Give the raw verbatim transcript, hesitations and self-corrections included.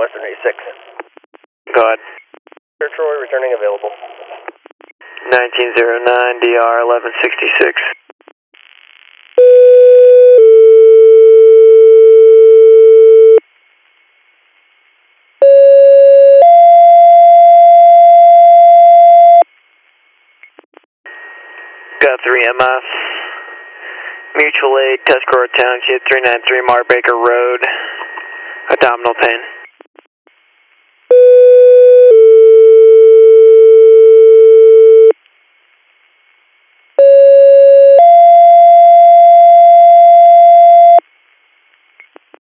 Western eighty-six. Go ahead. Sir Troy, returning available. nineteen oh nine, D R eleven sixty-six. Got three M F. Mutual Aid, Tuscarora Township, three ninety-three Marbaker Road. Abdominal pain.